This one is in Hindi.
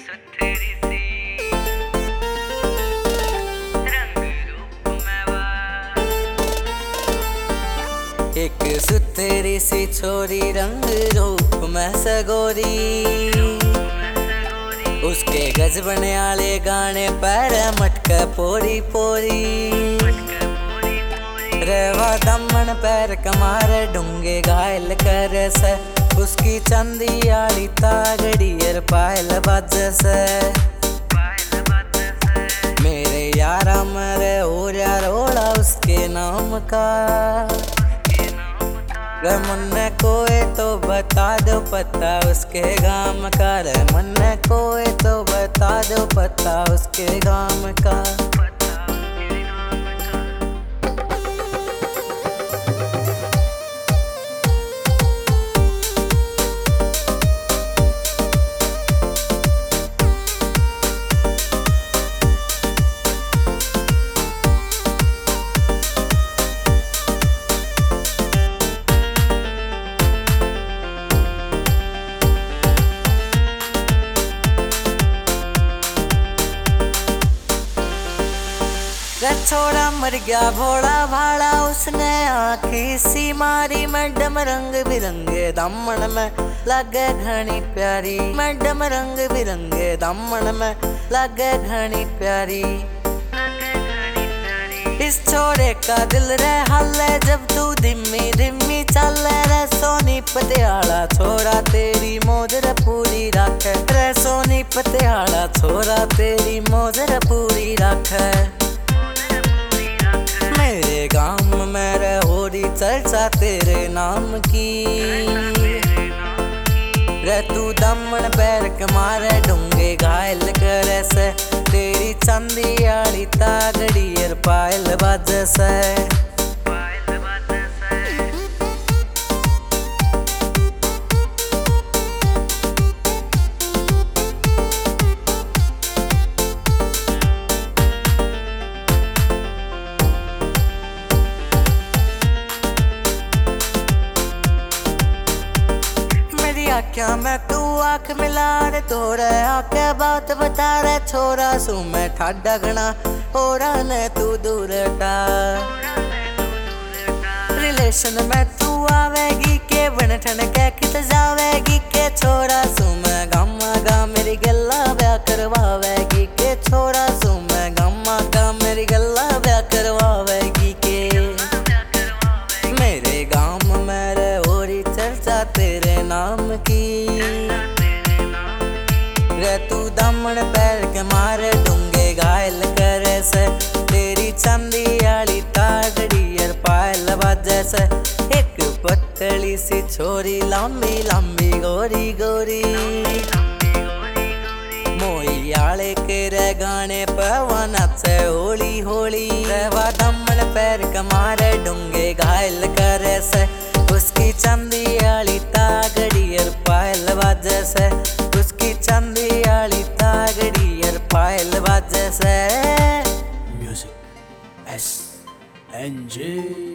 सुथरी सी रंग रूप में एक सुथरी सी छोरी रंग रूप में सगोरी उसके गजबने आले गाने पैर मटक पोरी पोरी रेवा दमन पैर कमार डूंगे घायल कर से उसकी चंदी आली तागड़ी पायल बज से मेरे यारा मरे हो जा रोड़ा उसके नाम का मुन्ने कोई तो बता दो पता उसके गाम का रे मुन्ने कोई तो बता दो पता उसके गाम का छोड़ा मर गया भोला भाड़ा उसने आँखी सी मारी मैडम रंग बिरंगे दामन में लगे घनी प्यारी मैडम रंग बिरंगे दामन में लगे घनी प्यारी इस छोरे का दिल रे हल्ले जब तू धीमी धीमी चले रे सोनी पटियाला छोरा तेरी मौज रे पूरी रखे रे सोनी पटियाला छोरा तेरी मौज रे पूरी रखे मेरे गांव में रे होरी चर्चा तेरे नाम की रे तू दमन पैर के मारे डूंगे घायल करे से तेरी चंदी आली तागड़ी पायल बज से क्या मैं तू आँख मिला रे तोरे आके बात बता रे छोरा सू मैं ठाडा घना और ने तू दूर टा रिलेशन में तू आवेगी के बन ठन के कित जावेगी के छोरा सू मैं गम्मा गा मेरी गल्ला ब्याह करवावेगी के छोरा सू मैं गम्मा गा मेरी गल्ला ब्याह करवावेगी के मेरे गाँव में रे होरी चर्चा तेरे नाम की रे तू दमन पैर के मारे डूंगे घायल करे से तेरी चंदी आली तागड़ी पायल बजे से एक पतली सी छोरी लंबी लंबी गोरी गोरी मोई आले के रे गाने पवन से होली होली रेवा दमन पैर के मारे डूंगे घायल करे से उसकी चंदी आली तागड़ी पायल बजे से उसकी चंदी आली तागड़ी पायल बजे से म्यूजिक SNJ